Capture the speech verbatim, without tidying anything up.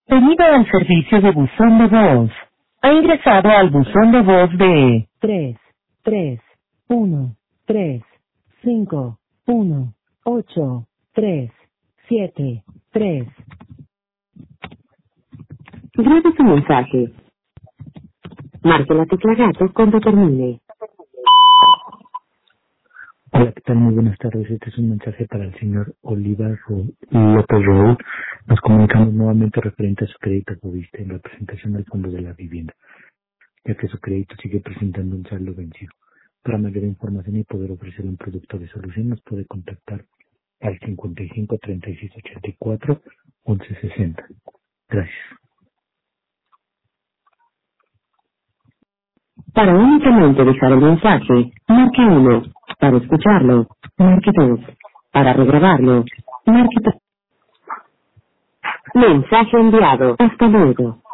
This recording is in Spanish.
Bienvenido al servicio de buzón de voz. Ha ingresado al buzón de voz de tres, tres, uno, tres, cinco, uno, ocho, tres, siete, tres. Grabe su mensaje. Marque la tecla gato cuando termine. Hola, ¿qué tal? Muy buenas tardes. Este es un mensaje para el señor Oliva Ro- López Raúl. Nos comunicamos nuevamente referente a su crédito Fobiste en representación del Fondo de la Vivienda, ya que su crédito sigue presentando un saldo vencido. Para mayor información y poder ofrecerle un producto de solución, nos puede contactar al cincuenta y cinco, treinta y seis, ochenta y cuatro, once sesenta. Gracias. Para únicamente dejar el mensaje, marque uno. Para escucharlo, marque dos. Para regrabarlo, marque tres. Mensaje enviado. Hasta luego.